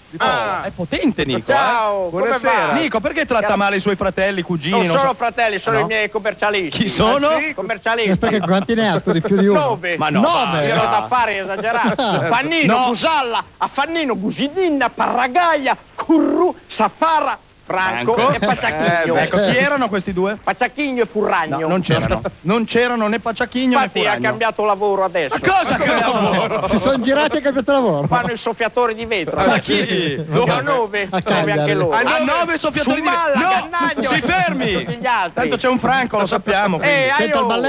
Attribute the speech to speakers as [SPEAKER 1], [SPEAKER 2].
[SPEAKER 1] È potente Nico.
[SPEAKER 2] Ciao, come va?
[SPEAKER 1] Nico, perché tratta male i suoi fratelli, cugini?
[SPEAKER 2] Non sono fratelli, sono
[SPEAKER 1] No?
[SPEAKER 2] i miei commercialisti.
[SPEAKER 1] Chi sono?
[SPEAKER 2] Commercialisti.
[SPEAKER 3] Perché quanti ne ha? Scusi, più di uno.
[SPEAKER 2] 9.
[SPEAKER 1] Ma no,
[SPEAKER 3] Nove?
[SPEAKER 2] Ero d'affari esagerato. Fannino,
[SPEAKER 1] No.
[SPEAKER 2] Busalla, Affannino, Busidinna, Parragaia, Curru, Safara, Franco e Pacciacchigno.
[SPEAKER 1] Ecco, chi erano questi due?
[SPEAKER 2] Pacciacchigno e Furragno.
[SPEAKER 1] No, non c'erano. Non c'erano né Pacciacchigno né
[SPEAKER 2] Infatti ha
[SPEAKER 1] Furagno.
[SPEAKER 2] cambiato lavoro adesso.
[SPEAKER 1] Ma cosa ha cambiato?
[SPEAKER 3] Si sono girati e cambiato lavoro.
[SPEAKER 2] Fanno il soffiatore di vetro.
[SPEAKER 1] Ma chi?
[SPEAKER 2] Dove? A 9?
[SPEAKER 3] A Cagliari.
[SPEAKER 2] Anche loro.
[SPEAKER 1] A 9 soffiatori di
[SPEAKER 2] Sumalla,
[SPEAKER 1] No,
[SPEAKER 2] Cannagno.
[SPEAKER 1] si fermi!
[SPEAKER 2] Tutti gli altri.
[SPEAKER 1] Tanto c'è un Franco, lo sappiamo. quindi.
[SPEAKER 2] Aio.
[SPEAKER 3] Senta il balletto